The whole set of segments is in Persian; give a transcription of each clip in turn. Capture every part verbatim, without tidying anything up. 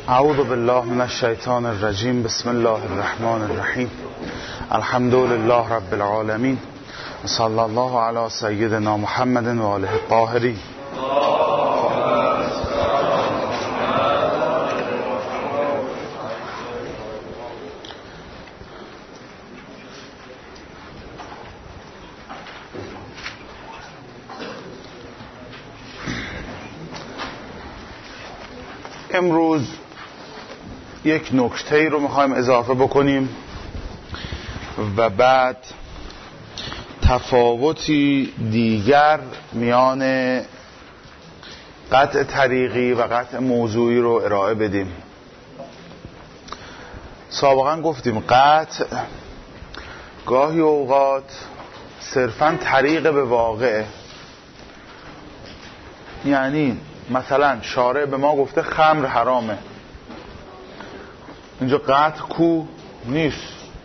اعوذ بالله من الشیطان الرجیم. بسم الله الرحمن الرحیم. الحمد لله رب العالمین. صلی الله علی سیدنا محمد و آله الطاهرین. امروز یک نکته رو میخوایم اضافه بکنیم و بعد تفاوتی دیگر میان قطع طریقی و قطع موضوعی رو ارائه بدیم. سابقا گفتیم قطع گاهی اوقات صرفاً طریق به واقع، یعنی مثلا شارع به ما گفته خمر حرامه، اینجا قطع کو نیست،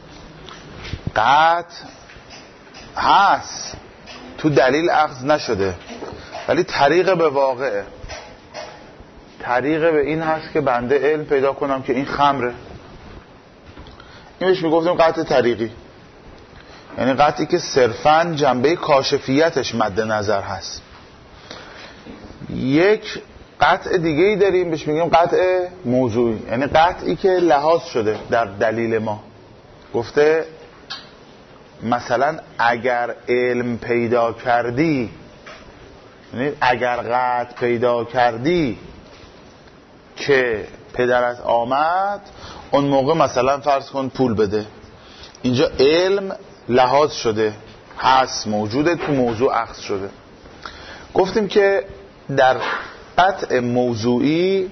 قطع هست تو دلیل اخذ نشده ولی طریق به واقعه، طریق به این هست که بنده علم پیدا کنم که این خمره. این بهش میگفتیم قطع طریقی، یعنی قطعی که صرفاً جنبه کاشفیتش مد نظر هست. یک قطع دیگه ای داریم بهش میگیم قطع موضوعی، یعنی قطعی که لحاظ شده در دلیل ما. گفته مثلا اگر علم پیدا کردی، یعنی اگر قطع پیدا کردی که پدرت آمد، اون موقع مثلا فرض کن پول بده. اینجا علم لحاظ شده، هست، موجوده، تو موضوع اخذ شده. گفتیم که در قطع موضوعی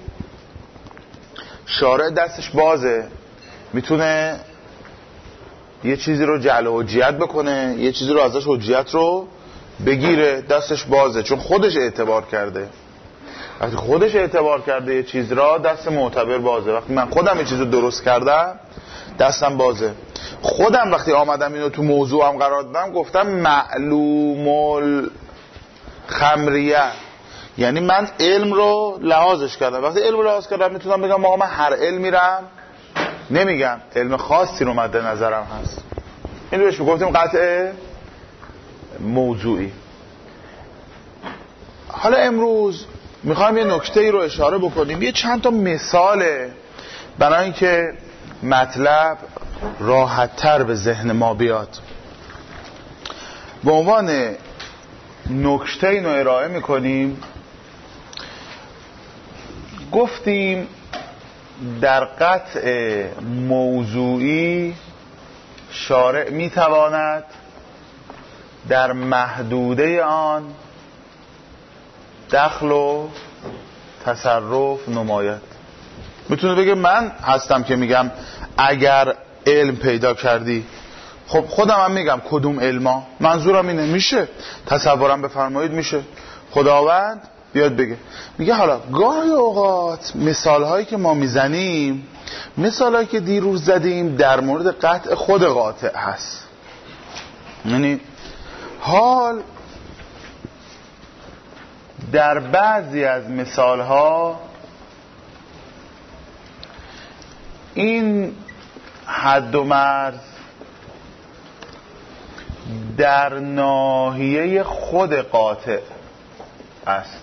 شارع دستش بازه، میتونه یه چیزی رو جعل حجیت بکنه، یه چیزی رو ازش حجیت رو بگیره، دستش بازه چون خودش اعتبار کرده. وقتی خودش اعتبار کرده یه چیز را، دست معتبر بازه. وقتی من خودم یه چیز رو درست کردم دستم بازه. خودم وقتی آمدم اینو تو موضوعم قرار دادم گفتم معلوم الخمریه، یعنی من علم رو لحاظش کردم. وقتی علم رو لحاظ کردم میتونم بگم آقا من هر علم میرم، نمیگم علم خاصی رو مد نظرم هست. این رو بهش میگفتیم قطع موضوعی. حالا امروز میخوایم یه نکته ای رو اشاره بکنیم، یه چند تا مثاله برای اینکه مطلب راحت تر به ذهن ما بیاد. به عنوان نکته اینو ارائه میکنیم. گفتیم در قطع موضوعی شارع میتواند در محدوده آن دخل و تصرف نماید. میتونه بگه من هستم که میگم اگر علم پیدا کردی، خب خودم هم میگم کدوم علما، منظورم اینه، میشه تصورم بفرمایید، میشه خداوند بیاد بگه. میگه حالا گاهی اوقات مثال هایی که ما میزنیم، مثال هایی که دیروز زدیم در مورد قطع خود قاطع هست. یعنی حال در بعضی از مثال ها این حد و مرز در ناحیه خود قاطع است.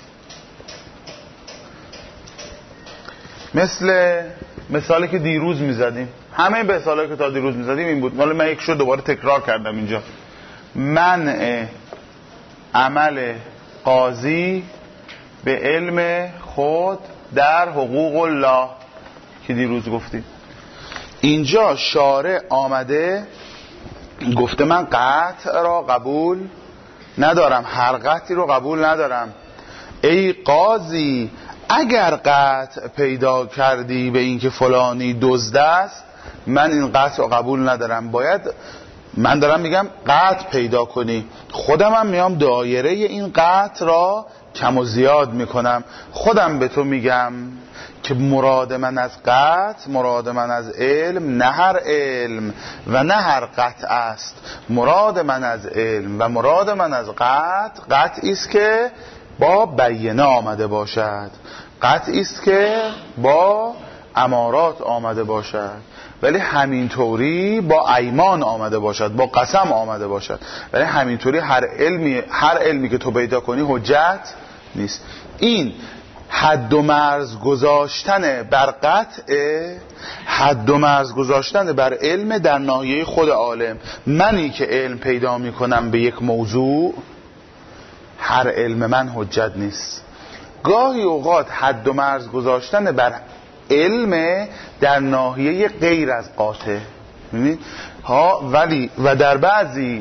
مثل مثالی که دیروز میزدیم، همه مثالی که تا دیروز میزدیم این بود. ولی من یک شو دوباره تکرار کردم اینجا. منع عمل قاضی به علم خود در حقوق الله که دیروز گفتیم. اینجا شارع آمده گفته من قطع را قبول ندارم، هر قطعی رو قبول ندارم. ای قاضی اگر قطع پیدا کردی به این که فلانی دزد است، من این قطع رو قبول ندارم. باید من دارم میگم قطع پیدا کنی، خودم هم میام دایره این قطع را کم و زیاد میکنم. خودم به تو میگم که مراد من از قطع، مراد من از علم نه هر علم و نه هر قطع است. مراد من از علم و مراد من از قطع، قطعی است که با بینه آمده باشد. قطعی است که با امارات آمده باشد، ولی همینطوری با ایمان آمده باشد، با قسم آمده باشد، ولی همینطوری هر علمی هر علمی که تو پیدا کنی حجت نیست. این حد و مرز گذاشتن بر قطع، حد و مرز گذاشتن بر علم در ناحیه خود عالم. منی که علم پیدا میکنم به یک موضوع، هر علم من حجت نیست. گاهی اوقات حد و مرز گذاشتن بر علم در ناحیه غیر از قاطع، می‌بینید ها، ولی و در بعضی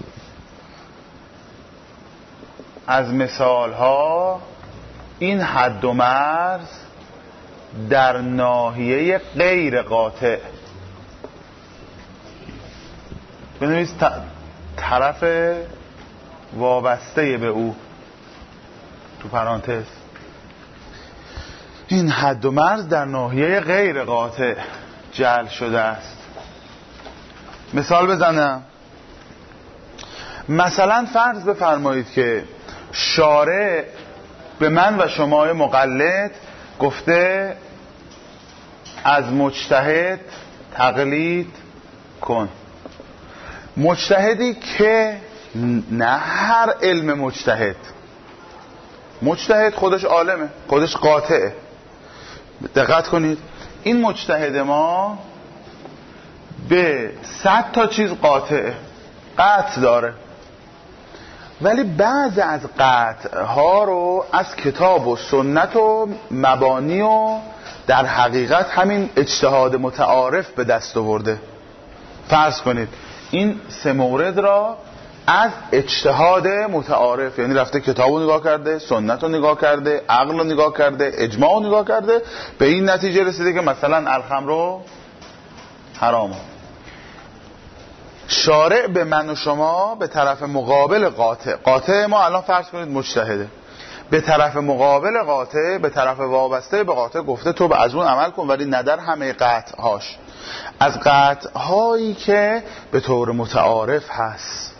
از مثال ها این حد و مرز در ناحیه غیر قاطع، بنویس طرف وابسته به او تو پرانتز، این حد و مرز در ناحیه غیر قاطع جعل شده است. مثال بزنم. مثلا فرض بفرمایید که شارع به من و شما مقلد گفته از مجتهد تقلید کن. مجتهدی که نه هر علم مجتهد، مجتهد خودش عالمه، خودش قاطعه. دقت کنید، این مجتهد ما به صد تا چیز قاطعه، قطع داره، ولی بعض از قطع ها رو از کتاب و سنت و مبانی و در حقیقت همین اجتهاد متعارف به دست آورده. فرض کنید این سه مورد را از اجتهاد متعارف، یعنی رفته کتاب رو نگاه کرده، سنت رو نگاه کرده، عقل رو نگاه کرده، اجماع رو نگاه کرده، به این نتیجه رسیده که مثلا الخمر رو حرامه. شارع به من و شما به طرف مقابل قاطع، قاطع ما الان فرض کنید مجتهده، به طرف مقابل قاطع، به طرف وابسته به قاطع گفته تو به از اون عمل کن، ولی ندر همه قطع هاش، از قطع هایی که به طور متعارف هست،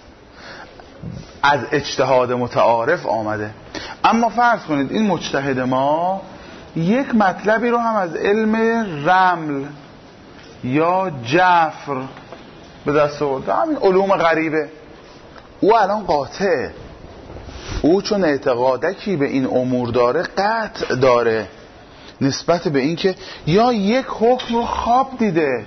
از اجتهاد متعارف آمده. اما فرض کنید این مجتهد ما یک مطلبی رو هم از علم رمل یا جفر به دست آورده، همین علوم غریبه، او الان قاطع، او چون اعتقادکی به این امور داره قطع داره نسبت به این که یا یک حکم رو خواب دیده.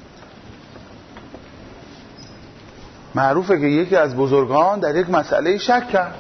معروفه که یکی از بزرگان در یک مسئله شک کرد،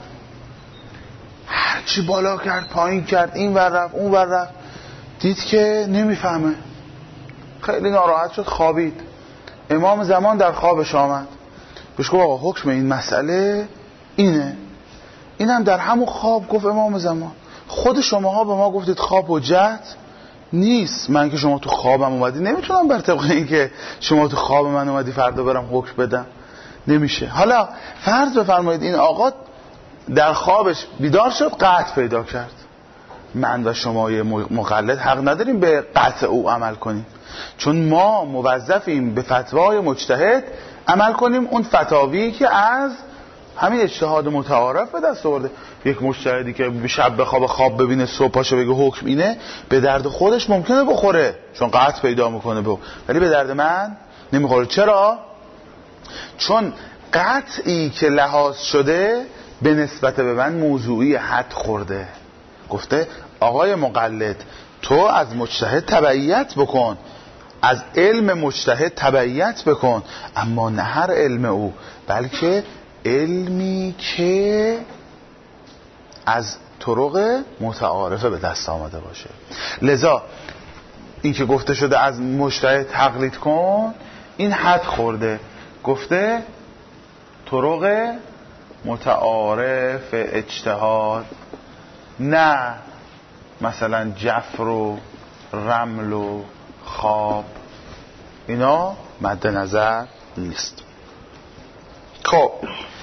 هرچی بالا کرد پایین کرد، این ور رفت اون ور رفت، دید که نمیفهمه، خیلی ناراحت شد، خوابید. امام زمان در خوابش آمد، بهش گفت آقا حکم این مسئله اینه. اینم در همون خواب گفت امام زمان خود شماها به ما گفتید خواب حجت نیست، من که شما تو خوابم اومدی نمیتونم بر طبق این که شما تو خواب من اومدی فردا برم حکم بدم، نمیشه. حالا فرض بفرمایید این آقا در خوابش بیدار شد، قطع پیدا کرد. من و شما مقلد حق نداریم به قطع او عمل کنیم، چون ما موظفیم به فتوای مجتهد عمل کنیم، اون فتاوی که از همین اجتهاد متعارف به دست آورده. یک مجتهدی که شب بخواب خواب ببینه صبح پاشه بگه حکم اینه، به درد خودش ممکنه بخوره چون قطع پیدا میکنه به، ولی به درد من نمیخوره. چرا؟ چون قطعی که لحاظ شده به نسبت به من موضوعی حد خورده. گفته آقای مقلد تو از مجتهد تبعیت بکن، از علم مجتهد تبعیت بکن، اما نه هر علم او، بلکه علمی که از طرق متعارفه به دست آمده باشه. لذا این که گفته شده از مجتهد تقلید کن، این حد خورده. گفته طرق متعارف اجتهاد، نه مثلا جفر و رمل و خواب، اینا مد نظر نیست. خب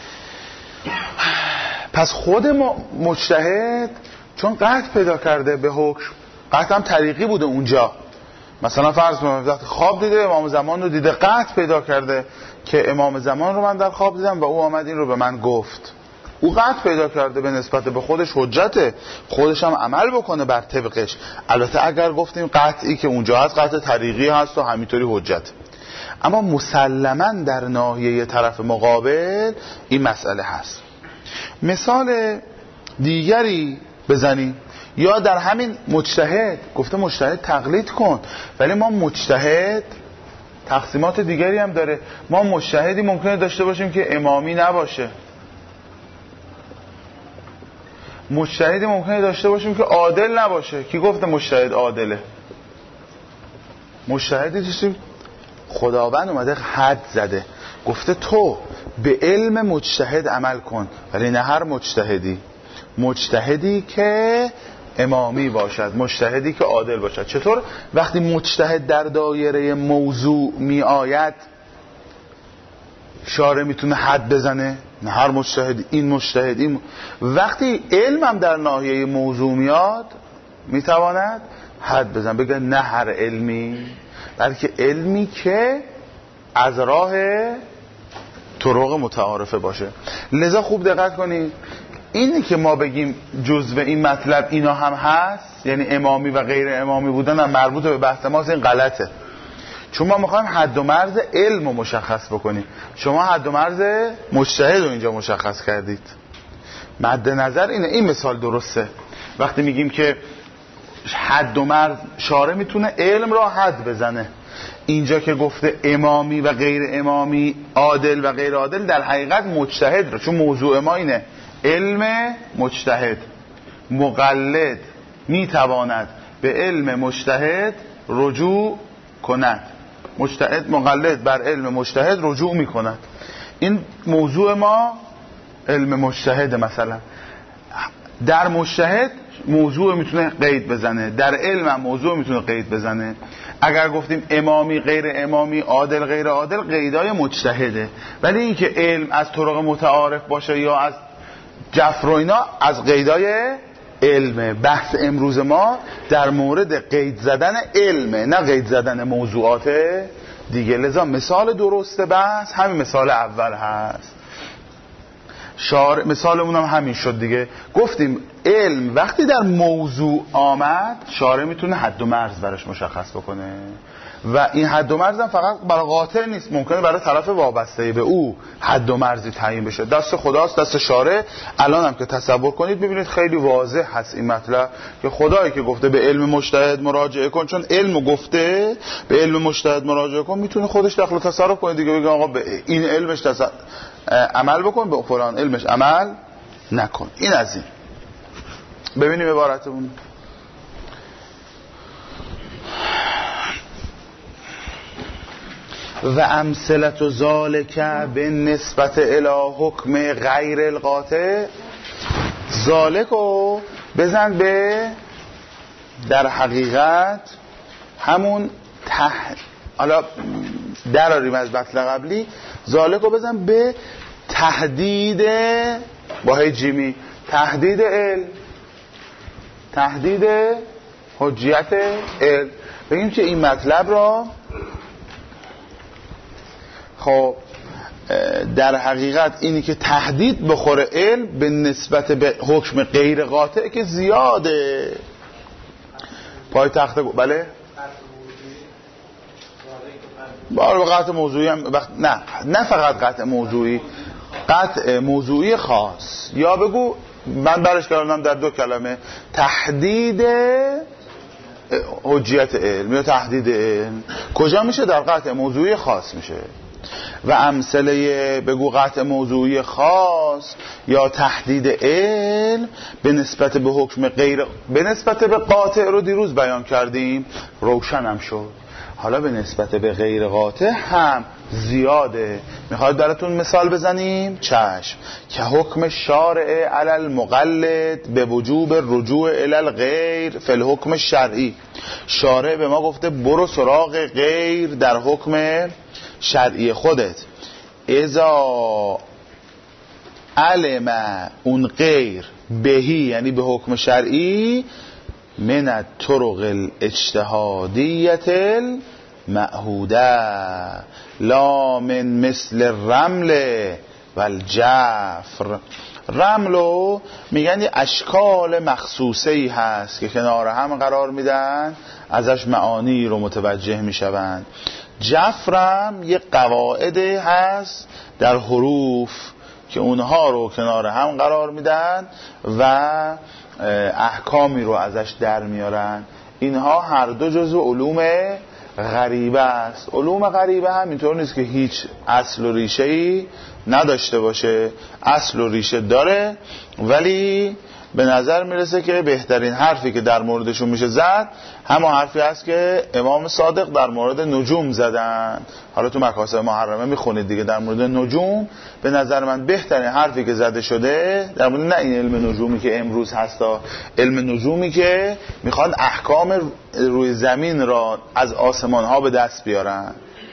پس خود مجتهد چون قطع پیدا کرده به حکم، قطع هم طریقی بوده اونجا، مثلا فرض کنید خواب دیده، امام زمان رو دیده، قطع پیدا کرده که امام زمان رو من در خواب دیدم و او آمد این رو به من گفت، او قطع پیدا کرده به نسبت به خودش حجته، خودش هم عمل بکنه بر طبقش. البته اگر گفتیم قطعی که اونجا هست قطع طریقی هست و همینطوری حجت. اما مسلماً در ناحیه طرف مقابل این مسئله هست. مثال دیگری بزنیم، یا در همین مجتهد گفته مجتهد تقلید کن، ولی ما مجتهد تقسیمات دیگری هم داره. ما مجتهدی ممکنه داشته باشیم که امامی نباشه، مجتهدی ممکنه داشته باشیم که عادل نباشه. کی گفته مجتهد عادله؟ مجتهدی داشتیم خداوند اومده حد زده، گفته تو به علم مجتهد عمل کن، ولی نه هر مجتهدی، مجتهدی که امامی باشد، مجتهدی که عادل باشد. چطور؟ وقتی مجتهد در دایره موضوع می آید شارع میتونه حد بزنه؟ نه هر مجتهدی، این مجتهد این م... وقتی علم هم در ناحیه موضوع میاد میتواند حد بزن، بگه نه هر علمی، بلکه علمی که از راه طرق متعارفه باشه. لذا خوب دقت کنید، اینی که ما بگیم جزء این مطلب اینا هم هست، یعنی امامی و غیر امامی بودن هم مربوط به بحث ماست، این غلطه. چون ما میخوایم حد و مرز علم رو مشخص بکنیم، شما حد و مرز مجتهد رو اینجا مشخص کردید. مد نظر اینه، این مثال درسته. وقتی میگیم که حد و مرز، شارع میتونه علم را حد بزنه. اینجا که گفته امامی و غیر امامی، عادل و غیر عادل، در حقیقت مجتهد را، چون موضوع ما اینه علم مجتهد، مقلد میتواند به علم مجتهد رجوع کند، مجتهد مقلد بر علم مجتهد رجوع میکند. این موضوع ما علم مجتهد. مثلا در مجتهد موضوع میتونه قید بزنه، در علم هم موضوع میتونه قید بزنه. اگر گفتیم امامی غیر امامی، عادل غیر عادل، قیدای مجتهده. ولی این که علم از طرق متعارف باشه یا از جفر و اینا، از قیدای علمه. بحث امروز ما در مورد قید زدن علمه، نه قید زدن موضوعات دیگه. لذا مثال درست بحث همین مثال اول هست. شارع مثالمون هم همین شد دیگه. گفتیم علم وقتی در موضوع آمد، شارع میتونه حد و مرز براش مشخص بکنه، و این حد و مرز هم فقط برای قاطع نیست، ممکنه برای طرف وابسته به او حد و مرزی تعیین بشه. دست خداست، دست شارع. الان هم که تصور کنید ببینید خیلی واضح هست این مطلب، که خدایی که گفته به علم مجتهد مراجعه کن، چون علم گفته به علم مجتهد مراجعه کن، میتونه خودش دخل و تصرف کنه دیگه، بگه آقا به این علمش تصرف عمل بکن، به فلان علمش عمل نکن. این از این. ببینیم عبارتمون. و امثلت ذالک به نسبت الی حکم غیر القاطع. ذالکو بزن به در حقیقت همون ته، حالا دراریم از بطل قبلی، ذالکو بزن به تهدید با هجیمی، تهدید علم، تهدید حجیت علم. بگیم که این مطلب را خب در حقیقت اینی که تهدید بخوره علم به نسبت به حکم غیر قاطع که زیاده. پای تخته بله بار قطع موضوعی هم بخ... نه نه فقط قطع موضوعی، قطع موضوعی خاص، یا بگو من برش کردم در دو کلمه، تهدید حجیت علم یا تهدید علم. کجا میشه؟ در قطع موضوعی خاص میشه. و امثله بگو قطع موضوعی خاص یا تهدید علم به نسبت به حکم غیر، به نسبت به قاطع رو دیروز بیان کردیم، روشن هم شد. حالا به نسبت به غیر قاطع هم زیاده. میخواید براتون مثال بزنیم؟ چشم. که حکم شارع علی المقلد به وجوب رجوع الی الغیر فی الحکم شرعی. شارع به ما گفته برو سراغ غیر در حکم شرعی خودت. اذا علم اون غیر بهی، یعنی به حکم شرعی، من الطرق الاجتهادیت المعهوده لا من مثل الرمل والجفر رملو میگن یه اشکال مخصوصه‌ای هست که کنار هم قرار میدن، ازش معانی رو متوجه میشوند. جفرم یه قواعدی هست در حروف که اونها رو کنار هم قرار میدن و احکامی رو ازش در میارن. اینها هر دو جزو علوم غریبه است. علوم غریبه هم اینطور نیست که هیچ اصل و ریشه‌ای نداشته باشه، اصل و ریشه داره، ولی به نظر میرسه که بهترین حرفی که در موردشون میشه زد همون حرفی هست که امام صادق در مورد نجوم زدن. حالا تو مکاسب محرمه میخونید دیگه در مورد نجوم. به نظر من بهترین حرفی که زده شده در مورد نه این علم نجومی که امروز هستا، علم نجومی که میخواد احکام روی زمین را از آسمان ها به دست بیارن.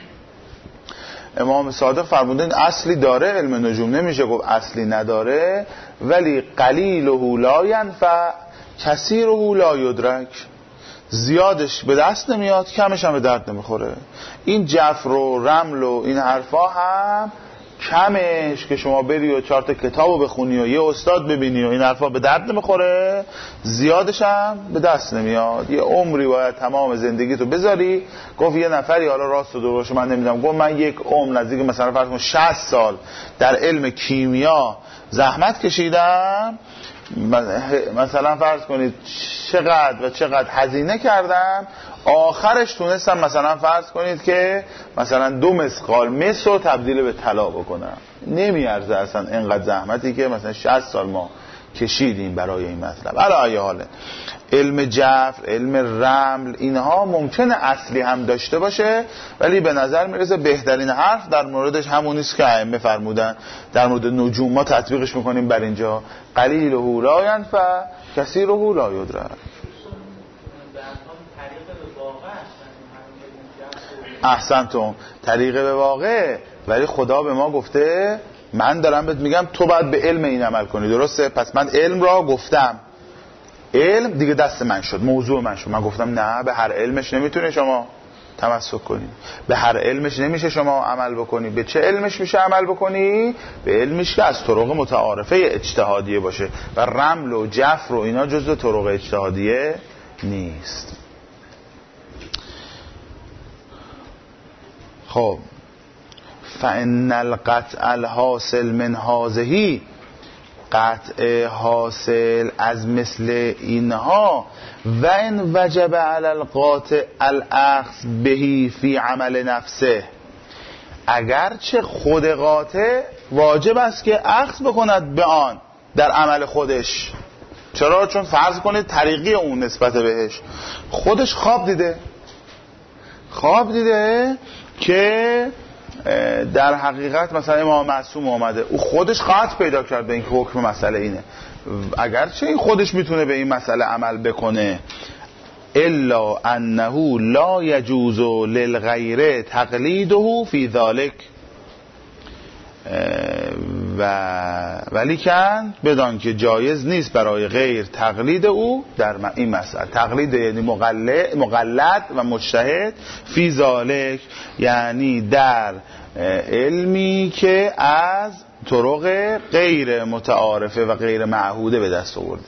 امام صادق فرمودن اصلی داره علم نجوم، نمیشه گفت اصلی نداره، ولی قلیله لا ینفع کثیره لا یدرک. زیادش به دست نمیاد، کمش هم به درد نمیخوره. این جفر و رمل و این حرفا هم کمش که شما بری و چهار تا کتابو بخونی و یه استاد ببینی و این حرفا به درد نمیخوره، زیادش هم به دست نمیاد. یه عمری باید تمام زندگی تو بذاری. گفت یه نفری، حالا راست و درست من نمیدونم، گفت من یک عمر نزدیک مثلا فرض کن شصت سال در علم کیمیا زحمت کشیدم، مثلا فرض کنید چقدر و چقدر هزینه کردم، آخرش تونستم مثلا فرض کنید که مثلا دو مسقال مس رو تبدیل به طلا بکنم. نمیارزه اصلا اینقدر زحمتی که مثلا شصت سال ما کشیدیم برای این مطلب. علی ای حاله علم جفر، علم رمل، اینها ممکنه اصلی هم داشته باشه، ولی به نظر میرسه بهترین حرف در موردش همون است که ائمه فرمودن. در مورد نجوم ما تطبیقش میکنیم بر اینجا قلیله لا ینفع کثیره لا یدرک. احسنتم، طریق به واقع. ولی خدا به ما گفته من دارم بهت میگم تو باید به علم این عمل کنی، درسته؟ پس من علم را گفتم، علم دیگه دست من شد، موضوع من شد. من گفتم نه، به هر علمش نمیتونه شما تمسک کنی، به هر علمش نمیشه شما عمل بکنی. به چه علمش میشه عمل بکنی؟ به علمش که از طرق متعارفه اجتهادیه باشه، و رمل و جفر و اینا جزء طرق اجتهادیه نیست. خب فإن القطع الحاصل من هذه، قطع حاصل از مثل اینها، و ان وجب علی القاطع الاخذ بهی فی عمل نفسه، اگرچه خود قاطع واجب است که اخذ بکند به آن در عمل خودش. چرا؟ چون فرض کنید طریقی اون نسبت بهش خودش خواب دیده، خواب دیده که در حقیقت مثلا امام معصوم اومده، او خودش قطع پیدا کرده این حکم مسئله اینه، اگرچه این خودش میتونه به این مسئله عمل بکنه، الا انه لا یجوز للغیر تقلیده فی ذلک، و ولیکن بدان که جایز نیست برای غیر تقلید او در این مسئله. تقلید یعنی مقلد, مقلد و مجتهد، فی ذالک یعنی در علمی که از طرق غیر متعارفه و غیر معهوده به دست آورده.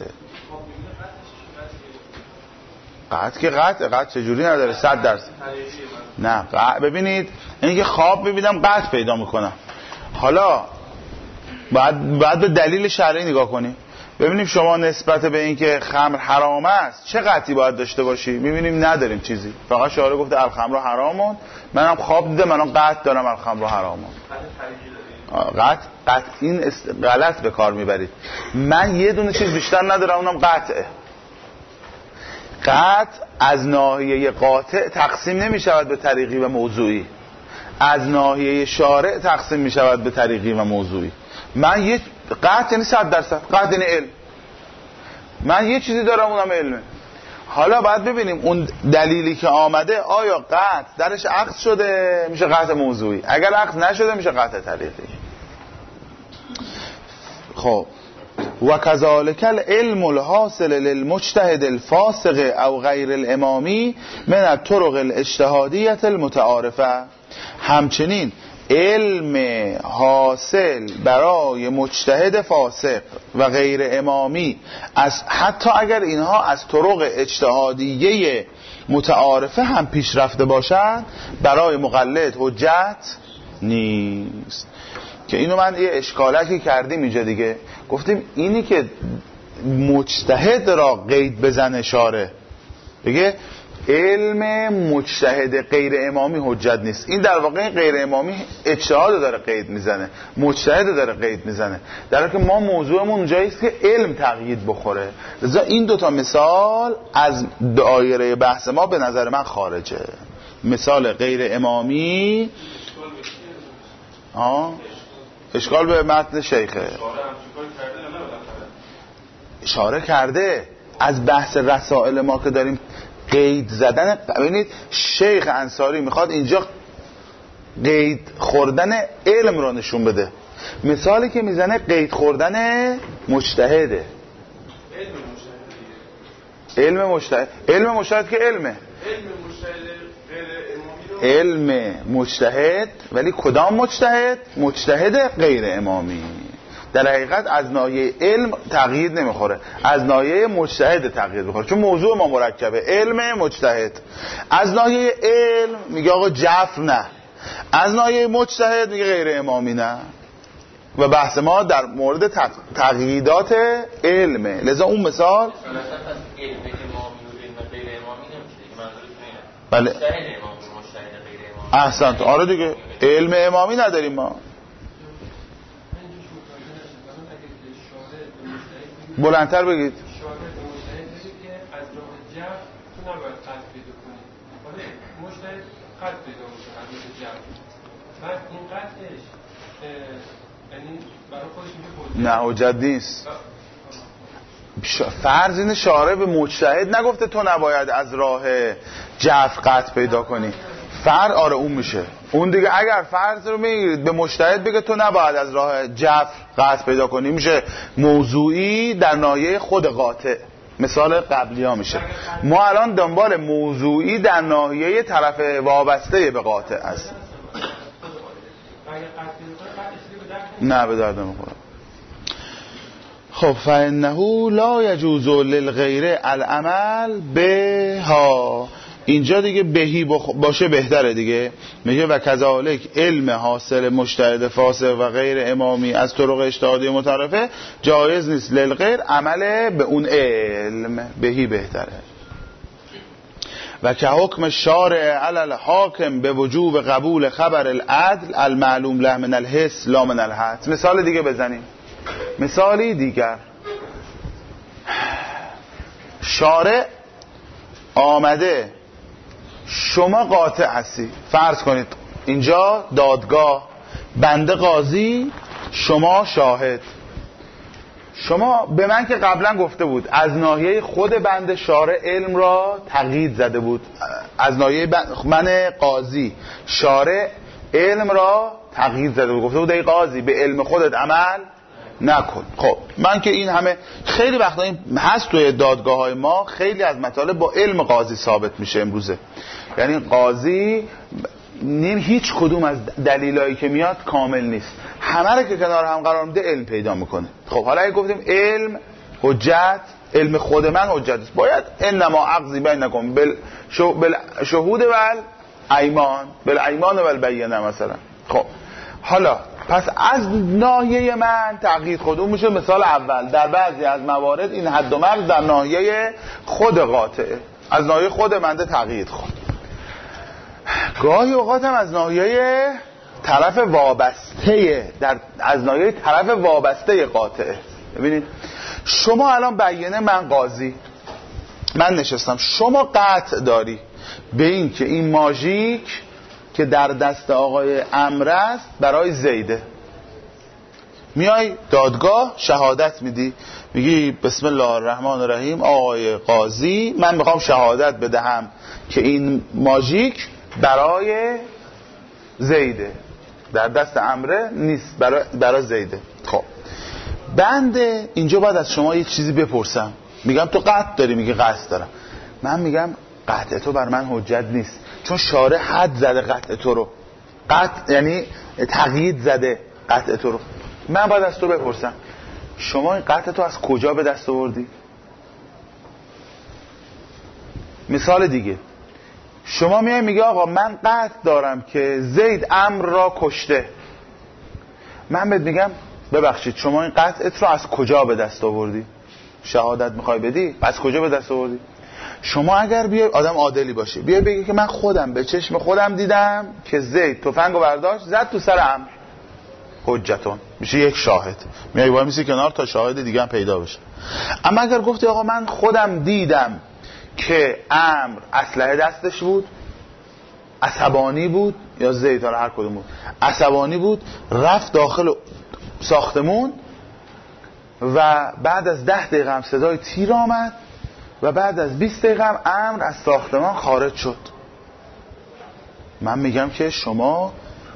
قطع که قطع قطع چجوری نداره؟ صد درصد نه. ببینید اینکه خواب ببینم قطع پیدا میکنم، حالا باید, باید به دلیل شرعی نگاه کنیم. ببینیم شما نسبت به اینکه خمر حرام است چه قطعی باید داشته باشی؟ میبینیم نداریم چیزی، فقط شارع گفته الخمر حرامون، منم خواب دیده منم قطع دارم الخمر حرامون. قطع قطع این است... غلط به کار میبرید. من یه دونه چیز بیشتر ندارم، اونم قطعه. قطع از ناحیه قاطع تقسیم نمیشود به طریقی و موضوعی، از ناحیه شارع تقسیم می شود به طریقی و موضوعی. من یه قطع یعنی صد درصد قطع یعنی علم، من یه چیزی دارم اونم علمه. حالا باید ببینیم اون دلیلی که آمده آیا قطع درش عقد شده میشه قطع موضوعی، اگر عقد نشده میشه قطع طریقی. خب و کذالک العلم الحاصل للمجتهد الفاسق او غیر الامامی من الطرق الاجتهادیه المتعارفه، همچنین علم حاصل برای مجتهد فاسق و غیر امامی از حتی اگر اینها از طرق اجتهادیه متعارفه هم پیش رفته باشند برای مقلد حجت نیست. که اینو من یه اشکالکی کردیم اینجا دیگه، گفتیم اینی که مجتهد را قید بزنه شاره بگه علم مجتهد غیر امامی حجت نیست، این در واقع غیر امامی اجتهاد داره قید میزنه، مجتهد داره قید میزنه، در حالی که ما موضوعمون اونجایی است که علم تقیید بخوره. لذا این دوتا مثال از دایره بحث ما به نظر من خارجه. مثال غیر امامی آه اشکال به متن شیخه اشاره کرده. از بحث رسائل ما که داریم قید زدن، ببینید شیخ انصاری میخواد اینجا قید خوردن علم رو نشون بده. مثالی که میزنه قید خوردن مجتهده. علم مجتهد علم مجتهد که علمه علم مجتهد، ولی کدام مجتهد؟ مجتهد غیر امامی. در حقیقت از ناحیه علم تقیید نمیخوره، از ناحیه مجتهد تقیید میخوره، چون موضوع ما مرکبه، علم مجتهد. از ناحیه علم میگه آقا جفر نه، از ناحیه مجتهد میگه غیر امامی نه. و بحث ما در مورد تقییدات علمه. لذا اون مثال بله احسنت، آره دیگه علم امامی نداریم ما. بلندتر بگید. نه حجت نیست. فرض اینه شارع به مجتهد نگفته تو نباید از راه جفر قطع پیدا کنی. فرض آره اون میشه. اون دیگه اگر فرض رو میگیرید به مجتهد بگه تو نباید از راه جفر قطع پیدا کنی، میشه موضوعی در ناحیه خود قاطع. مثال قبلی ها میشه. ما الان دنبال موضوعی در ناحیه طرف وابسته به قاطع است. نه به درد نمیخوره. خب فانه لا یجوز للغیر العمل بها. اینجا دیگه بهی باشه بهتره دیگه. میگه و کذالک علم حاصل مجتهد فاسق و غیر امامی از طرق اجتهادی متعارفه جایز نیست للغیر عمل به اون علم. بهی بهتره. و که حکم شارع علی الحاکم به وجوب قبول خبر العدل المعلوم له من الحس لا من الحدس. مثال دیگه بزنیم. مثالی دیگر، شارع آمده شما قاطع هستی، فرض کنید اینجا دادگاه، بنده قاضی، شما شاهد. شما به من که قبلا گفته بود از ناحیه خود بنده شارع علم را تقیید زده بود، از ناحیه من قاضی شارع علم را تقیید زده بود، گفته بود ای قاضی به علم خودت عمل نکن. خب من که این همه خیلی وقتا این هست توی دادگاه های ما، خیلی از مطالب با علم قاضی ثابت میشه امروزه. یعنی قاضی نیم هیچ کدوم از دلایلی که میاد کامل نیست، همه رو که کنار هم قرار میده علم پیدا میکنه. خب حالا اگه گفتیم علم حجت، علم خود من حجت است، باید انما عقضی بینکم بالشهود والایمان بالایمان والبینه مثلا. خب حالا پس از ناحیه من تقیید خود اون میشه مثال اول. در بعضی از موارد این حد و مرز در ناحیه خود قاطعه، از ناحیه خود منده تقیید خود. گاهی اوقات هم از ناحیه طرف وابسته، در از ناحیه طرف وابسته قاطعه. ببینید شما الان بیانه من قاضی، من نشستم، شما قطع داری به این که این ماژیک که در دست آقای عمرو است برای زیده. میای دادگاه شهادت میدی، میگی بسم الله الرحمن الرحیم آقای قاضی من میخوام شهادت بدهم که این ماژیک برای زیده، در دست عمرو نیست، برای برای زیده. خب بنده اینجا باید از شما یه چیزی بپرسم، میگم تو قطع داری، میگی قصد دارم. من میگم قطع تو بر من حجت نیست، چون شارع حد زده قطع تو رو. قطع یعنی تقیید زده قطع تو رو. من باید از تو بپرسم شما این قطع تو از کجا به دست آوردی؟ مثال دیگه، شما میای میگه آقا من قطع دارم که زید عمرو را کشته. من بهت میگم ببخشید شما این قطعت رو از کجا به دست آوردی؟ شهادت میخوای بدی؟ از کجا به دست آوردی؟ شما اگر بیای آدم عادلی باشی بیای بگی که من خودم به چشم خودم دیدم که زید تفنگو برداشت زد تو سر عمرو، حجتون میشه یک شاهد، میای وای میسی کنار تا شاهد دیگه هم پیدا بشه. اما اگر گفتی آقا من خودم دیدم که عمرو اسلحه دستش بود، عصبانی بود، یا زید حالا هر کدوم بود، عصبانی بود، رفت داخل ساختمون و بعد از ده دقیقه هم صدای تیر آمد و بعد از بیست دقیقه هم عمرو از ساختمان خارج شد. من میگم که شما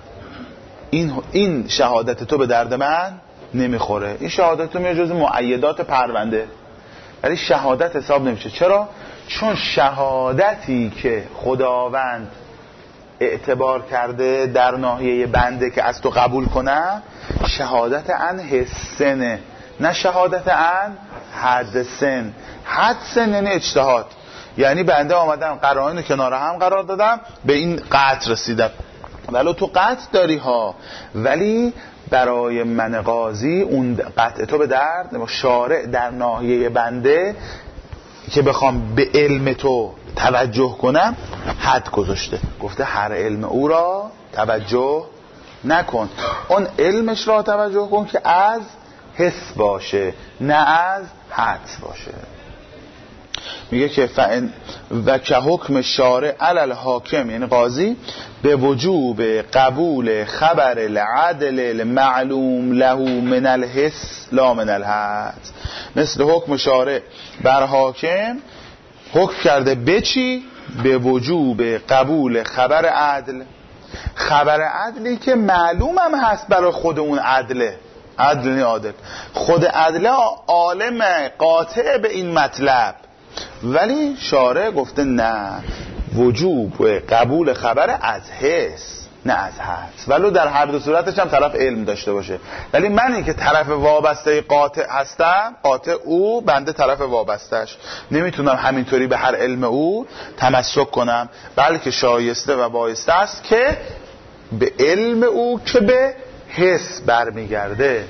این این شهادت تو به درد من نمیخوره. این شهادت تو میاد جز مؤیدات پرونده، ولی شهادت حساب نمیشه. چرا؟ چون شهادتی که خداوند اعتبار کرده در ناحیه بنده که از تو قبول کنه شهادت ان حسنه، نه شهادت ان حدسن. حدسن یعنی اجتهاد، یعنی بنده آمدم قرائن رو کنار هم قرار دادم به این قطع رسیدم، ولی تو قطع داری ها، ولی برای من قاضی اون قطع تو به درد شارع در ناحیه بنده که بخوام به علم تو توجه کنم حد گذاشته، گفته هر علم او را توجه نکن، اون علمش را توجه کن که از حس باشه نه از حدس باشه. میگه که فعن و که حکم شارع علی الحاکم یعنی قاضی به وجوب قبول خبر العدل المعلوم له من الحس لا من الحدس. مثل حکم شارع بر حاکم حکم کرده به چی؟ به وجوب قبول خبر عدل، خبر عدلی که معلوم هم هست برای خود اون عدله، عدل نه عادل، خود عدله عالم قاطع به این مطلب، ولی شارع گفته نه، وجوب قبول خبر از حس نه از حدس، ولو در هر دو صورتش هم طرف علم داشته باشه. ولی منی که طرف وابسته قاطع هستم، قاطع او بنده طرف وابستش، نمیتونم همینطوری به هر علم او تمسک کنم، بلکه شایسته و بایسته است که به علم او که به حس برمیگرده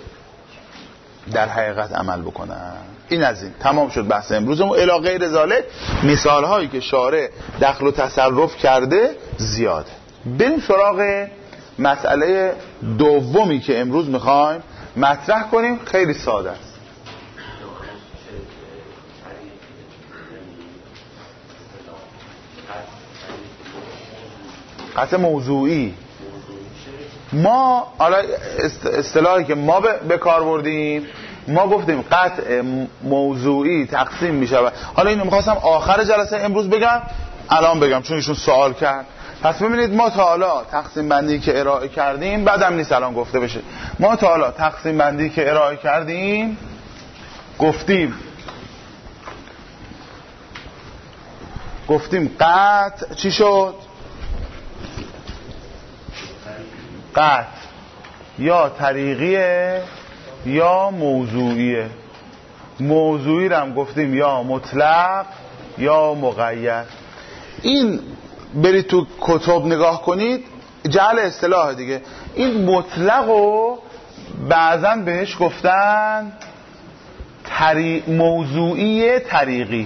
در حقیقت عمل بکنم. این از این تمام شد بحث امروزمون. الی غیر ذالک مثال هایی که شارع دخل و تصرف کرده زیاده. بریم سراغ مسئله دومی که امروز میخوایم مطرح کنیم. خیلی ساده است. قطع موضوعی. ما حالا اصطلاحی که ما به کار بردیم، ما گفتیم قطع موضوعی تقسیم میشه. حالا اینو میخواستم آخر جلسه امروز بگم، الان بگم چون ایشون سوال کرد. پس ببینید ما تا حالا تقسیم بندی که ارائه کردیم، بعدم نیست الان گفته بشه، ما تا حالا تقسیم بندی که ارائه کردیم گفتیم گفتیم قطع چی شد؟ قطع یا طریقیه یا موضوعیه. موضوعی رو هم گفتیم یا مطلق یا مقید. این برید تو کتب نگاه کنید، جعل اصطلاح دیگه. این مطلق رو بعضا بهش گفتن طریق موضوعی طریقی.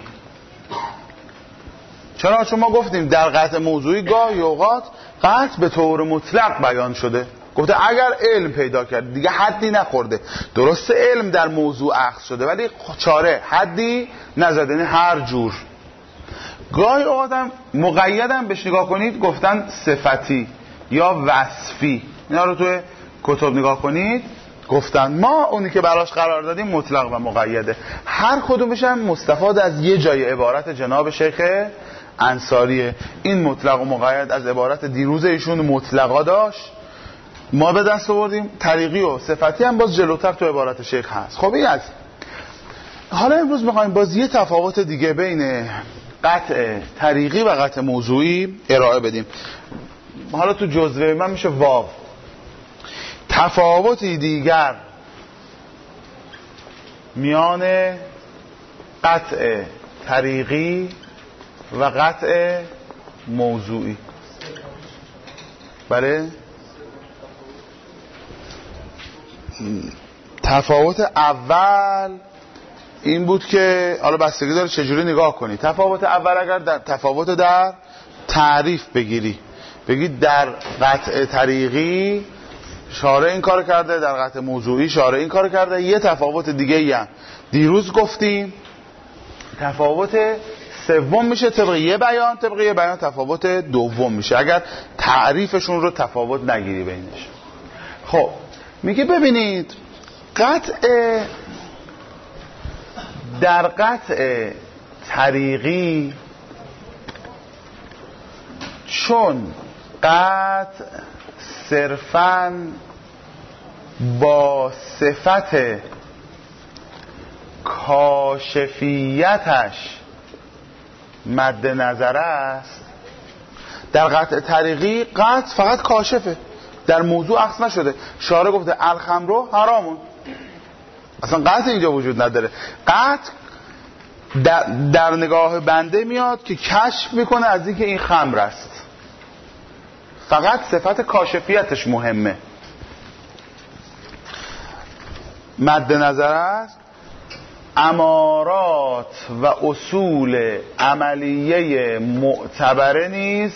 چرا؟ چون ما گفتیم در قطع موضوعی گاهی اوقات قطع به طور مطلق بیان شده، گفته اگر علم پیدا کرد دیگه حدی نخورده، درسته علم در موضوع اخذ شده ولی چاره حدی نزده، یعنی هر جور. گاهی اوقات هم مقیدم بهش نگاه کنید گفتن صفتی یا وصفی. اینا رو توی کتب نگاه کنید گفتن. ما اونی که براش قرار دادیم مطلق و مقیده. هر کدومش هم مستفاد از یه جای عبارت جناب شیخ انصاریه. این مطلق و مقید از عبارت دیروز ایشون مطلقا داشت، ما به دست آوردیم. طریقی و صفتی هم باز جلوتر تو عبارت شیخ هست. خب این از حالا امروز میخوایم باز یه تفاوت دیگه بین قطع طریقی و قطع موضوعی ارائه بدیم. حالا تو جزوه من میشه واو. تفاوتی دیگر میان قطع طریقی و قطع موضوعی. بله، تفاوت اول این بود که حالا بستگی داره چجوری نگاه کنی. تفاوت اول اگر در تفاوت در تعریف بگیری، بگی در قطع طریقی شارع این کار کرده، در قطع موضوعی شارع این کار کرده. یه تفاوت دیگه ای هم دیروز گفتیم، تفاوت سوم میشه طبق یه بیان، طبق یه بیان تفاوت دوم میشه اگر تعریفشون رو تفاوت نگیری بینش. خب میگه ببینید قطع در قطع طریقی چون قطع صرفاً با صفت کاشفیتش مد نظر است، در قطع طریقی قطع فقط کاشفه، در موضوع عکس نشده. شارع گفته الخمر حرامون، اصلا قطع اینجا وجود نداره. قطع در, در نگاه بنده میاد که کشف میکنه از اینکه این خمر است، فقط صفت کاشفیتش مهمه. مد نظر است امارات و اصول عملیه معتبره نیز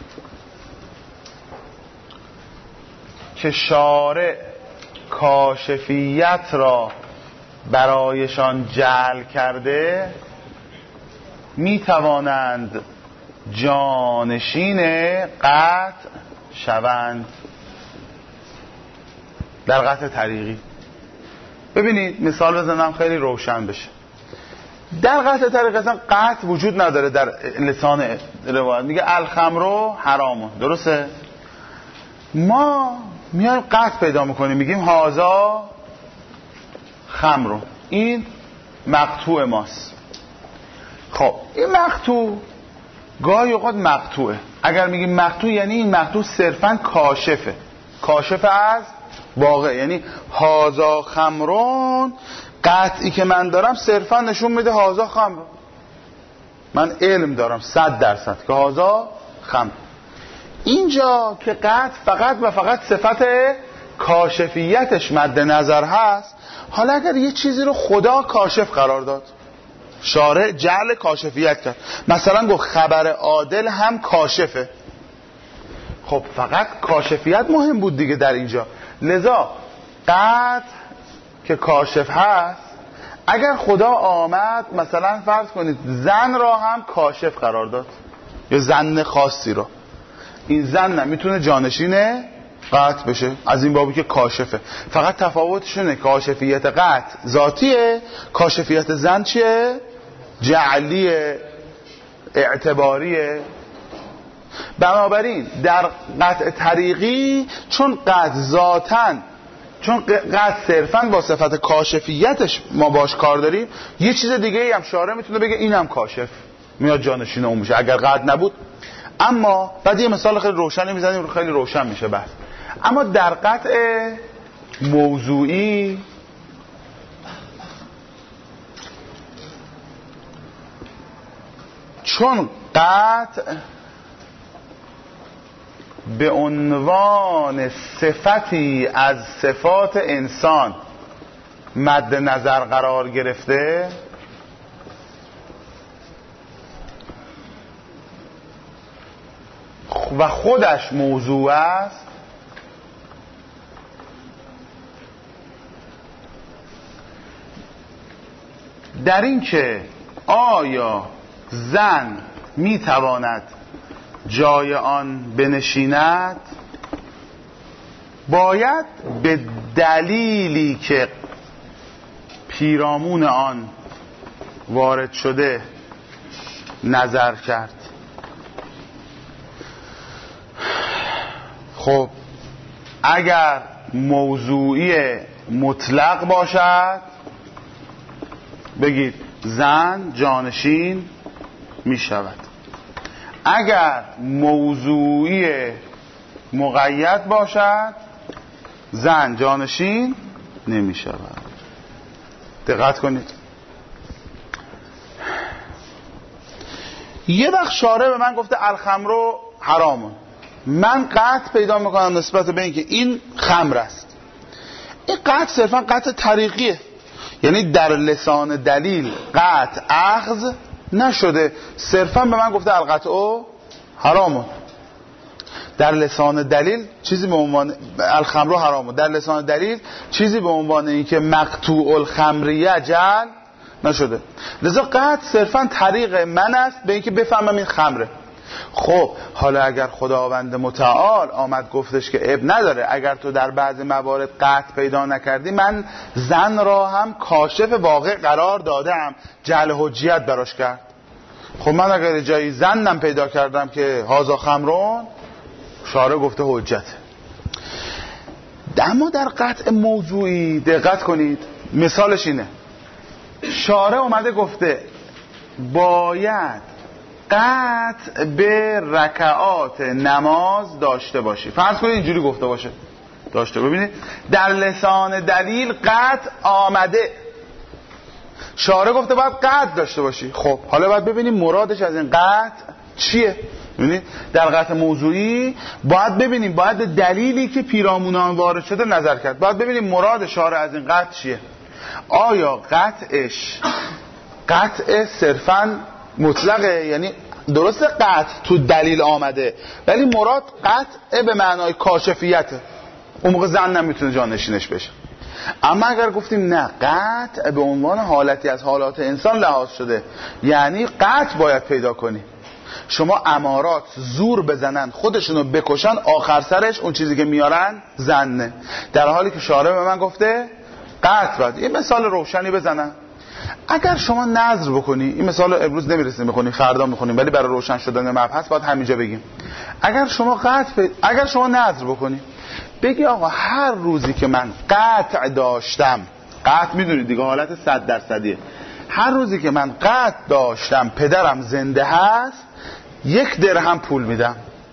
که شارع کاشفیت را برایشان جعل کرده می توانند جانشین قطع شوند در قطع طریقی. ببینید مثال بزنم خیلی روشن بشه. در قطع طریقی اصلا قطع وجود نداره در لسان روایت، میگه الخمر حرامون، درسته؟ ما میایم قطع پیدا میکنیم، میگیم هازا خمر، این مقطوع ماست. خب این مقطوع گاهی اوقات مقطوعه. اگر میگیم مقطوع یعنی این مقطوع صرفا کاشفه، کاشف از واقع، یعنی هازا خمرون، قطعی که من دارم صرفا نشون میده هازا خمر، من علم دارم صد درصد که هازا خمر. اینجا که قطع فقط و فقط صفت کاشفیتش مد نظر هست، حالا اگر یه چیزی رو خدا کاشف قرار داد، شارع جعل کاشفیت کرد، مثلا گفت خبر عادل هم کاشفه، خب فقط کاشفیت مهم بود دیگه در اینجا. لذا قطع که کاشف هست، اگر خدا آمد مثلا فرض کنید زن را هم کاشف قرار داد یا زن خاصی را، این زن نمیتونه جانشین قطع بشه از این بابی که کاشفه. فقط تفاوتشونه کاشفیت قطع ذاتیه، کاشفیت زن چیه؟ جعلیه، اعتباریه. بنابراین در قطع طریقی چون قطع ذاتن، چون قطع صرفاً با صفت کاشفیتش ما باش کار داریم، یه چیز دیگه هم شارع میتونه بگه اینم کاشف، میاد جانشین اون میشه اگر قطع نبود. اما بعد یه مثال خیلی روشنی میزنیم، خیلی روشن میشه بحث. اما در قطع موضوعی چون قطع به عنوان صفتی از صفات انسان مد نظر قرار گرفته، و خودش موضوع است، در این که آیا زن میتواند جای آن بنشیند، باید به دلیلی که پیرامون آن وارد شده نظر کرد. خب اگر موضوعی مطلق باشد بگید زن جانشین می شود. اگر موضوعی مقید باشد زن جانشین نمی شود. دقت کنید. یه وقت شارع به من گفته الخمر حرامه، من قطع پیدا میکنم نسبت به اینکه این خمر است. این قطع صرفا قطع طریقیه، یعنی در لسان دلیل قطع اخذ نشده، صرفا به من گفته القطع حرامه. در لسان دلیل چیزی به عنوان الخمر حرامه، در لسان دلیل چیزی به عنوان اینکه مقطوع الخمریه جعل نشده. لذا قطع صرفا طریق من است به اینکه بفهمم این خمره. خب حالا اگر خداوند متعال آمد گفتش که اب نداره، اگر تو در بعض موارد قطع پیدا نکردی، من زن را هم کاشف واقع قرار دادم، جعل حجیت براش کرد. خب من اگر جایی زنم پیدا کردم که هازا خمرون، شارع گفته حجته. اما در قطع موضوعی دقت کنید، مثالش اینه، شارع اومده گفته باید قطع به رکعات نماز داشته باشی. فرض کنید اینجوری گفته باشه داشته. ببینید در لسان دلیل قطع آمده، شارع گفته باید قطع داشته باشی. خب حالا باید ببینیم مرادش از این قطع چیه. ببینید در قطع موضوعی باید ببینیم، باید دلیلی که پیرامونان وارد شده نظر کرد، باید ببینیم مراد شارع از این قطع چیه. آیا قطعش قطع صرفاً مطلقه، یعنی درسته قطع تو دلیل آمده ولی مراد قطع به معنای کاشفیته، اون موقع زن نمیتونه جانشینش بشه. اما اگر گفتیم نه، قطع به عنوان حالتی از حالات انسان لحاظ شده، یعنی قطع باید پیدا کنی. شما امارات زور بزنن خودشونو بکشن، آخر سرش اون چیزی که میارن زنه، در حالی که شارع به من گفته قطع باید. یه مثال روشنی بزنم. اگر شما نظر بکنی، این مثال امروز نمیرسیم بکنیم، فردا میخونیم، ولی برای روشن شدن مبحث باید همینجا بگیم. اگر شما قطع اگر شما نظر بکنی بگی آقا هر روزی که من قطع داشتم، قطع میدونید دیگه حالت صد درصدیه، هر روزی که من قطع داشتم پدرم زنده هست یک درهم پول میدم.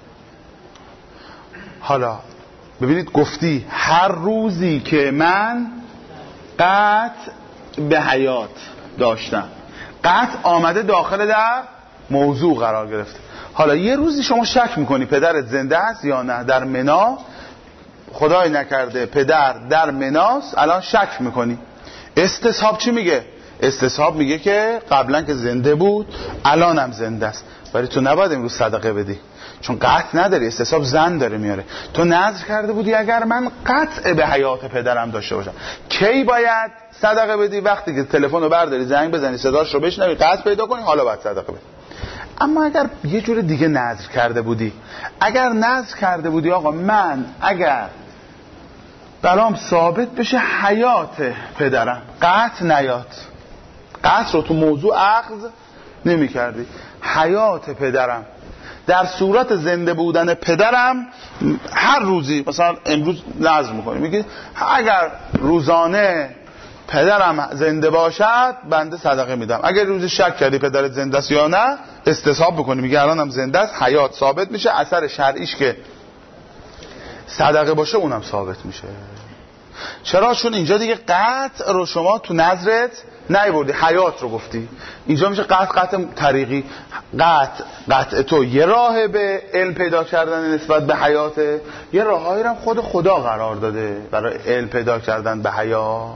حالا ببینید گفتی هر روزی که من قطع به حیات داشتم، قطع آمده داخل در موضوع قرار گرفت. حالا یه روزی شما شک میکنی پدرت زنده است یا نه، در منا خدای نکرده پدر در مناست، الان شک میکنی. استصحاب چی میگه؟ استصحاب میگه که قبلا که زنده بود الان هم زنده است، ولی تو نباید امروز صدقه بدی چون قطع نداری، استصحاب زن داره میاره. تو نذر کرده بودی اگر من قطع به حیات پدرم داشته باشم. کی باید صدقه بدی؟ وقتی که تلفن رو برداری زنگ بزنی صداش رو بشنوی قطع پیدا کنی، حالا باید صدقه بدی. اما اگر یه جور دیگه نذر کرده بودی، اگر نذر کرده بودی آقا من اگر برام ثابت بشه حیات پدرم، قطع نیاد، قطع رو تو موضوع اخذ نمی کردی، حیات پدرم در صورت زنده بودن پدرم هر روزی، مثلا امروز نذر میکنی میگی اگر روزانه پدرم زنده باشد بنده صدقه میدم. اگر روزی شک کردی پدرت زنده است یا نه استصحاب بکنی، میگه الانم زنده است، حیات ثابت میشه، اثر شرعیش که صدقه باشه اونم ثابت میشه. چرا؟ چون اینجا دیگه قطع رو شما تو نظرت نیاوردی، حیات رو گفتی. اینجا میشه قطع قطع طریقی. قطع قطع تو یه راه به علم پیدا کردن نسبت به حیاته، یه راهایی رو خود خدا قرار داده برای علم پیدا کردن به حیات.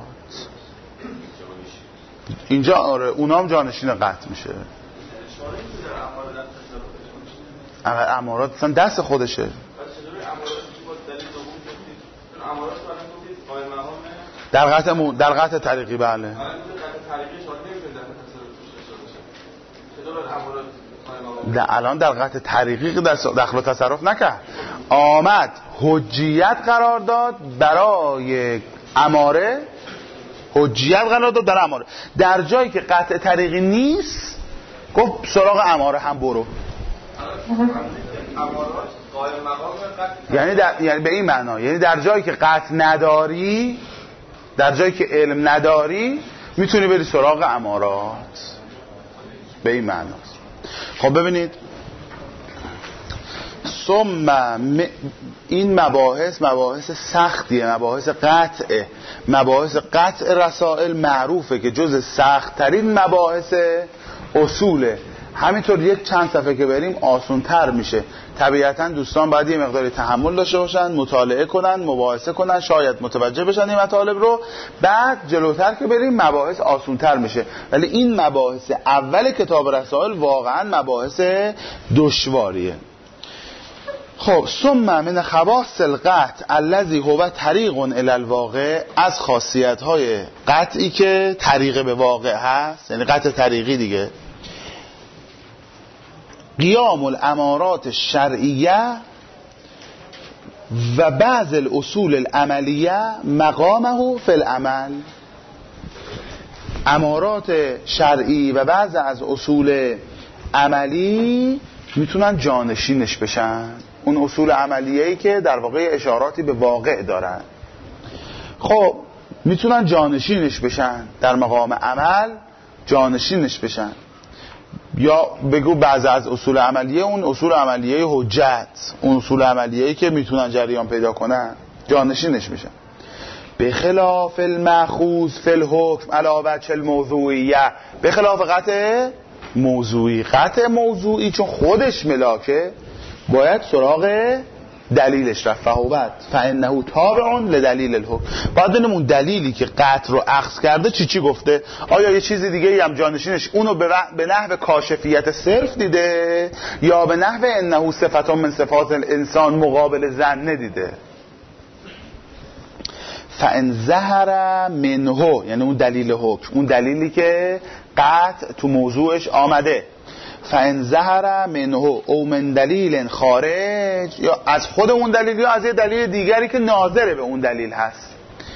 اینجا آره اونام جانشین قطع میشه. امارات اصلا دست خودشه. در قطع مو... در قطع طریقی بله. در الان در قطع طریقی در دخل و تصرف نکرد، آمد حجیت قرار داد برای اماره، حجیت قرار داد برای اماره. در جایی که قطع طریقی نیست گفت سراغ اماره هم برو. یعنی در... یعنی به این معنا، یعنی در جایی که قطع نداری، در جایی که علم نداری میتونی بری سراغ امارات، به این معناست. خب ببینید ثم این مباحث مباحث سختیه، مباحث قطعه. مباحث قطع رسائل معروفه که جز سخت ترین مباحث اصوله. همینطور یک چند صفحه که بریم آسان تر میشه. طبیعتا دوستان باید یه مقداری تحمل داشته باشن، مطالعه کنن، مباحثه کنن، شاید متوجه بشن این مطالب رو. بعد جلوتر که بریم مباحث آسان تر میشه. ولی این مباحث اول کتاب رسائل واقعا مباحث دشواریه. خب ثم من خواص القطع الذي هو طریق الی الواقع، از خاصیت های قطعی که طریق به واقع هست، یعنی قطع طریقی دیگه، قیام الامارات الشرعیه و بعض الاصول العملیه مقامه فی العمل. امارات شرعی و بعض از اصول عملی میتونن جانشینش بشن، اون اصول عملیه‌ای که در واقع اشاراتی به واقع دارن. خب میتونن جانشینش بشن، در مقام عمل جانشینش بشن. یا بگو بعض از اصول عملیه، اون اصول عملیه حجت، اون اصول عملیه‌ای که میتونن جریان پیدا کنن جانشینش میشن. به خلاف المأخوذ فی الحکم علی وجه الموضوعیه، به خلاف قطع موضوعی. قطع موضوعی چون خودش ملاکه باید سراغ دلیلش رفت. فهوبت فانه تابع لدلیل الحکم، باید ببینیم اون دلیلی که قطع رو اخذ کرده چی چی گفته. آیا یه چیز دیگه ای هم جانشینش اونو به نحو کاشفیت صرف دیده یا به نحو انه صفت من صفات الانسان مقابل ظن دیده. فان ظهر منه، یعنی اون دلیل حکم، اون دلیلی که قطع تو موضوعش آمده، فان ظهر منه او من دلیل خارج، یا از خود اون دلیل یا از یه دلیل دیگری که ناظر به اون دلیل هست،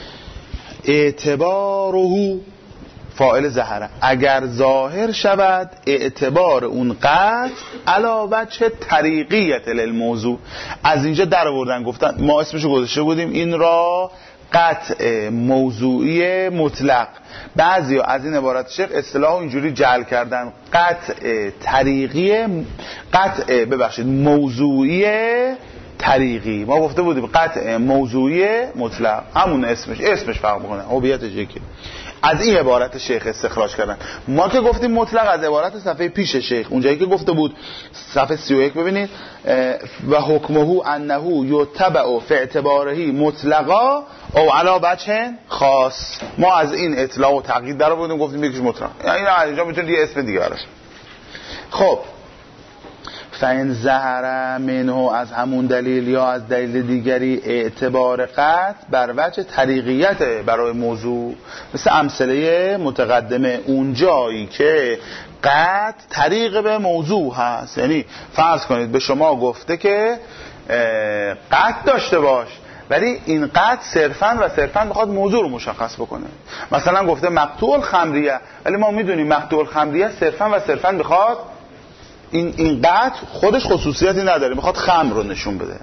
اعتباره فاعل ظهر، اگر ظاهر شود اعتبار اون قطع علی وجه طریقیت للموضوع. از اینجا در آوردن گفتن، ما اسمشو گذاشته بودیم این را قطع موضوعی مطلق. بعضیا از این عبارت شیخ اصطلاح اینجوری جعل کردن، قطع طریقی، قطع ببخشید موضوعی طریقی. ما گفته بودیم قطع موضوعی مطلق، همون اسمش اسمش فرق میکنه، هویتش یکی. از این عبارت شیخ استخراج کردن. ما که گفتیم مطلق از عبارت صفحه پیش شیخ، اونجایی که گفته بود صفحه سی و یک ببینید، و حکمه انه یتبع فی اعتباره مطلقا او علی وجه خاص. ما از این اطلاع و تقیید در آوردیم گفتیم یکیش مطلق، یعنی این اینجا میتونه یه اسم دیگه باشه. خب فین ظهر منه، از همون دلیل یا از دلیل دیگری اعتبار قطع بر وجه طریقیت برای موضوع، مثل امثله متقدمه، اون جایی که قطع طریق به موضوع هست. یعنی فرض کنید به شما گفته که قطع داشته باش، ولی این قطع صرفاً و صرفاً بخواد موضوع رو مشخص بکنه. مثلا گفته مقطوع الخمریه، ولی ما میدونیم مقطوع الخمریه صرفاً و صرفاً بخواد این این قطع خودش خصوصیتی نداره، میخواد خمر رو نشون بده.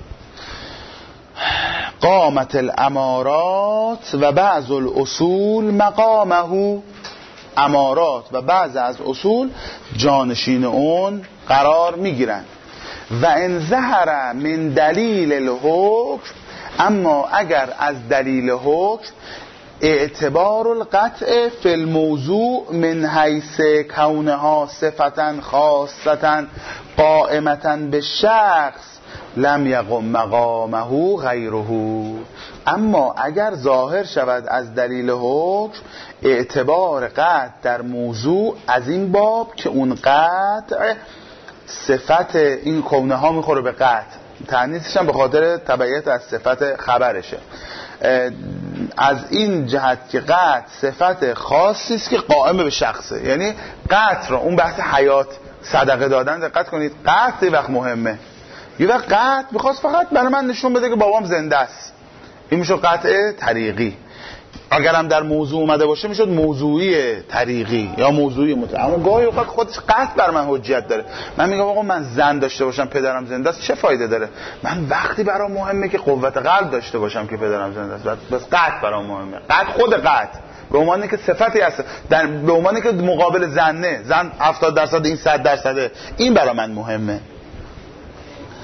قامت الامارات و بعض الاصول مقامه، امارات و بعض از اصول جانشین اون قرار میگیرن. و ان ظهر من دلیل الحکم، اما اگر از دلیل حکم اعتبار القطع فی الموضوع من حیث کونها صفتا خاصتا قائمتا به شخص لم یقم مقامه غیره، اما اگر ظاهر شود از دلیل حکم اعتبار قطع در موضوع از این باب که اون قطع صفت این کونه ها میخوره به قطع، تعنیسش هم به خاطر تبعیت از صفت خبرشه، از این جهت که قطع صفت خاصی است که قائم به شخصه. یعنی قطع را، اون بحث حیات صدقه دادن دقت کنید، قطع یه وقت مهمه، یه وقت قطع میخواست فقط برای من نشون بده که بابام زنده است، این میشد قطع طریقی. اگرم در موضوع اومده باشه میشد موضوعی طریقی یا موضوعی مطلق. اما گاهی اوقات خودش قطع بر من حجت داره. من میگم آقا من زن داشته باشم پدرم زنده است چه فایده داره؟ من وقتی برام مهمه که قوت قلب داشته باشم که پدرم زنده است، بس قطع برام مهمه. قطع خود قطع به عنوان که صفتی هست، در به عنوان که مقابل زنه، زن هفتاد درصد این صد درصد، این برای من مهمه.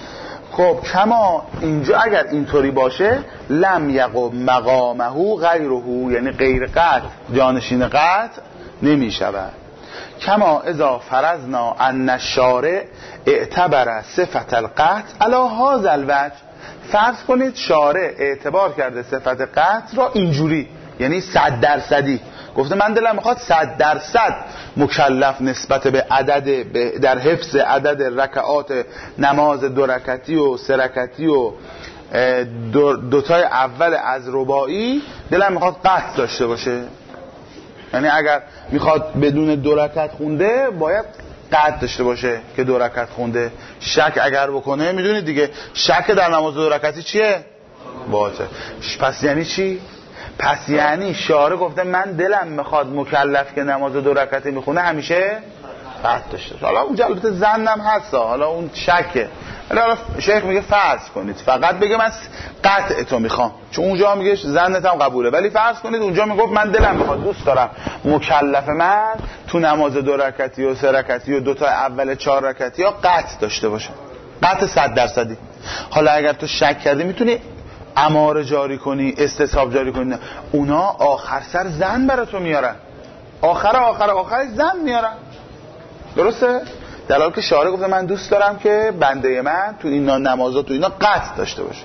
خب کما اینجا اگر اینطوری باشه لم یقم مقامه غیره، یعنی غیر قطع جانشین قطع نمی شود. کما اذا فرضنا ان الشارع اعتبر صفت القطع علی هذا الوجه، فرض کنید شارع اعتبار کرده صفت قطع را اینجوری، یعنی صد درصدی گفته من دلم میخواد صد درصد مکلف نسبت به عدد در حفظ عدد رکعات نماز دو رکعتی و سه رکعتی و دو دوتای اول از رباعی دلم میخواد قطع داشته باشه. یعنی اگر میخواد بدون دو رکعت خونده باید قطع داشته باشه که دو رکعت خونده. شک اگر بکنه میدونید دیگه شک در نماز دو رکعتی چیه؟ باطل. پس یعنی چی؟ پس یعنی شارع گفته من دلم میخواد مکلف که نماز دو رکعتی میخونه همیشه قطع داشته باشه. حالا اونجا البته ظنم هست، حالا اون شکه. حالا شیخ میگه فرض کنید فقط بگه من قطع تو میخوام، چون اونجا میگه ظنت هم قبوله، ولی فرض کنید اونجا میگفت من دلم میخواد دوست دارم مکلف من تو نماز دو رکعتی و سه رکعتی و دو تا اول چهار رکعتی ها قطع داشته باشه، قطع صد درصدی. حالا اگر تو شک کردی میتونی اماره جاری کنی، استصحاب جاری کنی، اونا آخر سر ظن برای تو میارن، آخر آخر آخر ظن میارن. درسته؟ در حالی که شارع گفته من دوست دارم که بنده من تو اینا نمازا تو اینا قطع داشته باشه.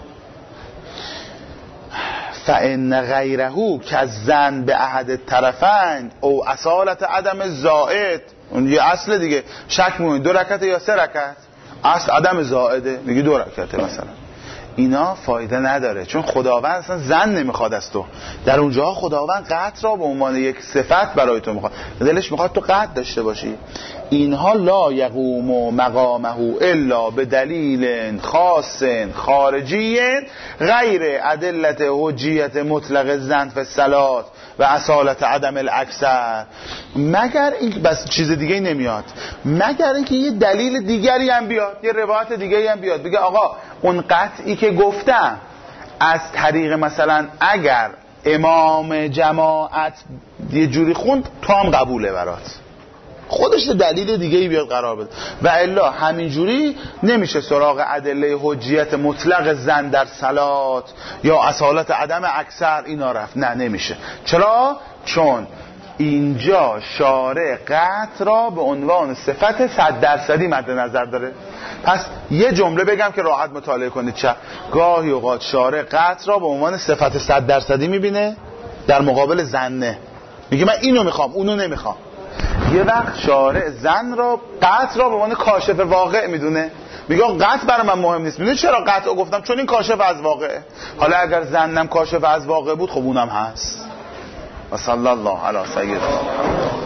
فإن غیره کالظن به احد الطرفین او اصالت عدم زائد، اون یه اصل دیگه. شک می‌کنی دو رکعت یا سه رکعت، اصل عدم زائده، میگی دو رکعت مثلا، اینا فایده نداره، چون خداوند اصلا ظن نمیخواد از تو. در اونجاها خداوند قطع را به عنوان یک صفت برای تو میخواد، دلش میخواد تو قطع داشته باشی. اینها لا یقوم مقامه الا به دلیل خاص خارجی غیر ادلت حجیت مطلق ظن فی الصلات و اصالت عدم الاکثر، مگر این بس چیز دیگه نمیاد، مگر اینکه یه دلیل دیگری هم بیاد، یه روایت دیگری هم بیاد بگه آقا اون قطعی که گفتم از طریق مثلا اگر امام جماعت یه جوری خوند تو هم قبوله برات، خودش دلیل دیگه ای بیاد قرار بده، و الا همینجوری نمیشه سراغ ادله حجیت مطلق ظن در صلات یا اصالت عدم اکثر اینا رفت، نه نمیشه. چرا؟ چون اینجا شارع قطع را به عنوان صفت صد درصدی مد نظر داره. پس یه جمله بگم که راحت مطالعه کنید چه گاهی اوقات شارع قطع را به عنوان صفت صد درصدی میبینه در مقابل ظنه، میگه من اینو میخوام اونو نمیخوام. یه وقت شارع ظن را قطع را به عنوان کاشف واقع میدونه، میگه قطع برای من مهم نیست. میدونی چرا قطع گفتم؟ چون این کاشف از واقعه. حالا اگر ظنم کاشف از واقع بود خب اونم هست. و صلی الله علی سیدنا